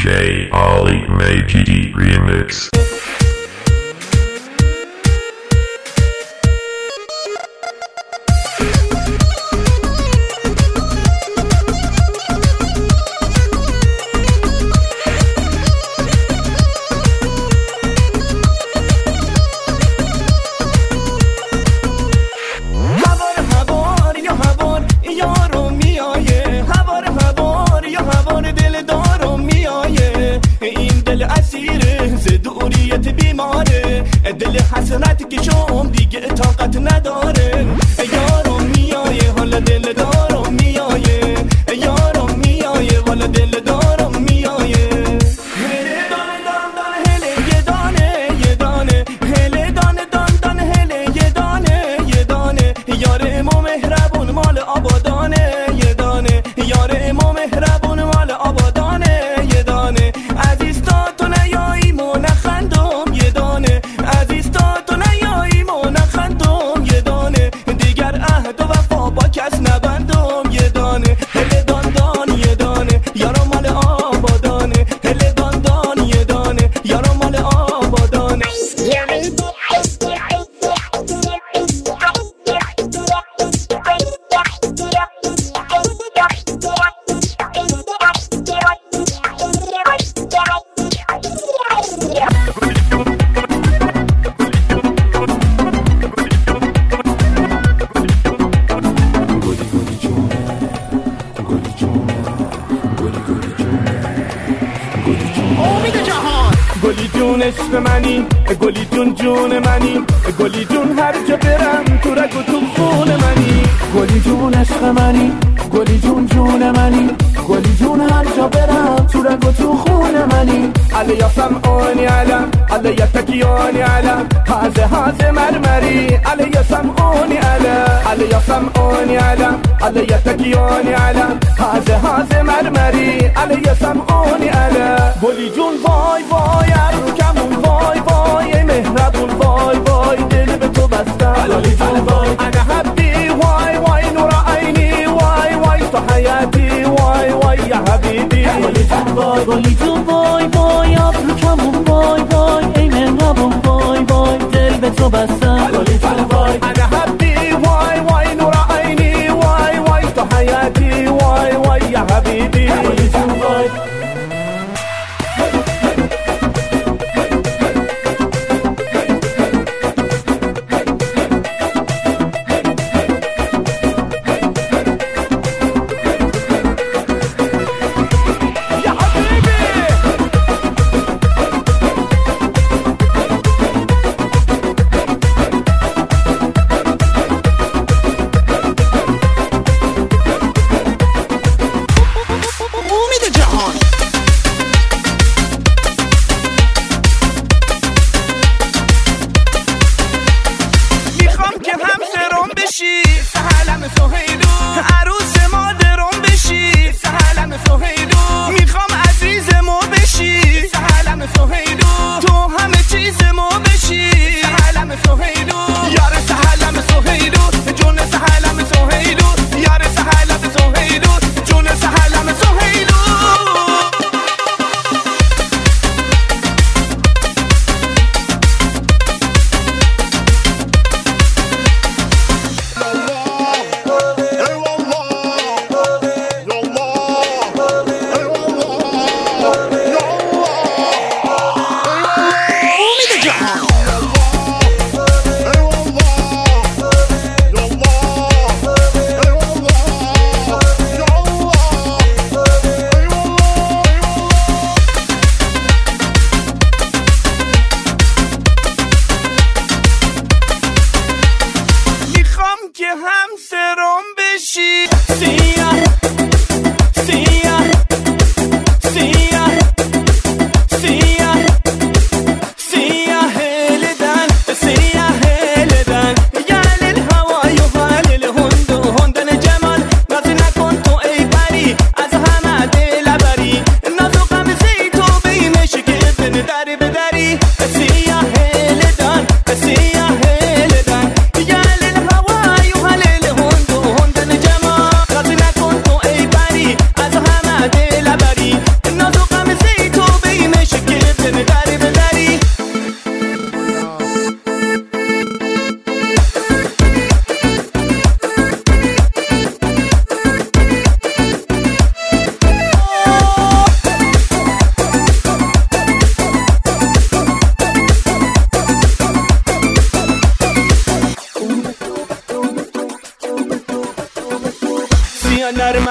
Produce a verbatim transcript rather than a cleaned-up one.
J Ali Majidi Remix. دل حسرت که شوم دیگه طاقت نداره یارم میایه حالا دل دارم میایه یارم میایه والا دل دارم میایه هله دانه دان دان هله یه دانه یه دانه هله دانه دان دان هله یه دانه یه دانه یار ما مهربون مال آبادانه یه دانه یار ما مهربون مال آبادانه یه دانه عزیز تا تو نیایی ما نخندم یه دانه عزیز تا تو نیایی ما نخندم یه دانه دیگر عهد و وفا با کس نبندم یه دانه هله دان دان یه دانه یارم مال آبادانه هله دان دان یه دانه یارم مال آبادانه گلی جون عشق منی گلی جون جون منی گلی جون هر جا برم تو رگ و تو خون منی گلی جون عشق منی گلی جون جون منی گلی جون هر جا برم تو رگ و تو خون منی علی یا سمعونی علم علی یا تکیونی علم هازه هازه مرمری علی یا سمعونی علم علی یا سمعونی علم علی یا تکیونی علم هازه هازه مرمری علی یا سمعونی علم گلی جون وای وای رو کمون وای وای ای مهربون وای وای دل به تو بستم علی جون وای انا حبی وای وای نور عینی وای وای تو حیاتی وای وای یا حبیبی گلی جون وای گلی جون وای وای رو کمون وای وای ای مهربون وای وای دل به تو بستم علی جون وای انا حبی وای وای نور عینی وای وای تو حیاتی وای وای یا حبیبی گلی جون وای